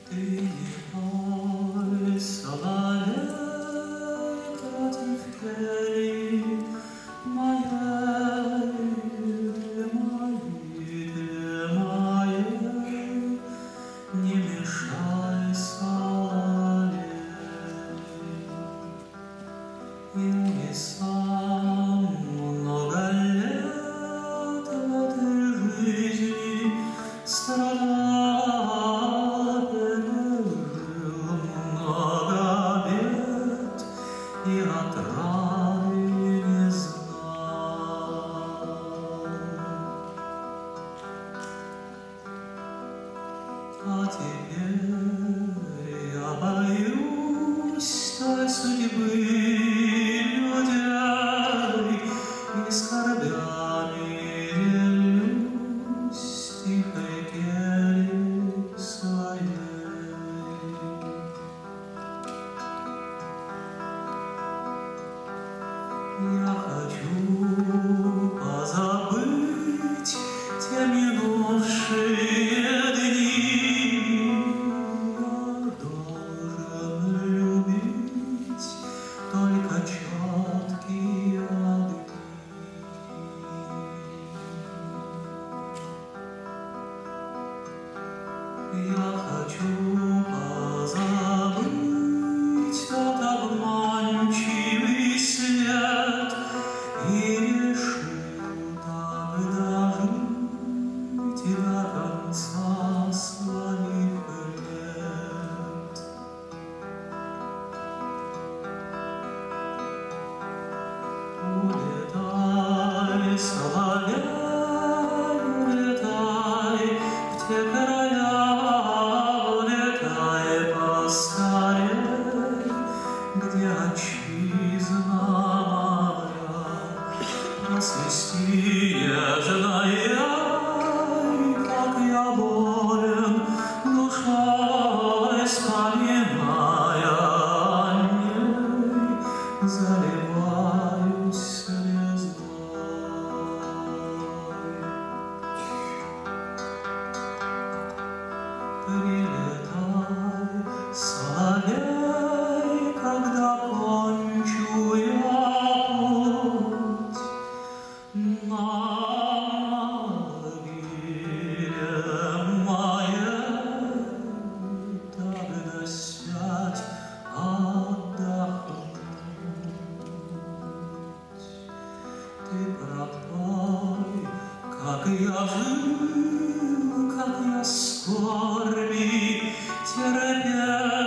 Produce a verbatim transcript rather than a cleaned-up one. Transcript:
Ты не пой, соловей, против кели моей, моей, моей, не мешай, соловей. Я не сам много лет в этой жизни страдал. И отрады не знал. А теперь я боюсь той судьбы людей и скорбями делюсь тихой кельей своей. Я хочу позабыть те минувшие дни. Я должен любить только четкие огни. Я хочу позабыть тот обманчивый свет и решу тогда жить и до конца своих лет. Улетай, соловей, улетай в те края, улетай поскорей, где отчизна моя, просвисти нежная, как я болен душой, вспоминая о ней, заливаюсь слезой. Прилетай, соловей, когда кончу я путь на могиле моей, тогда сядь отдохнуть. Ты пропой, как я жил, как я скорби терпел.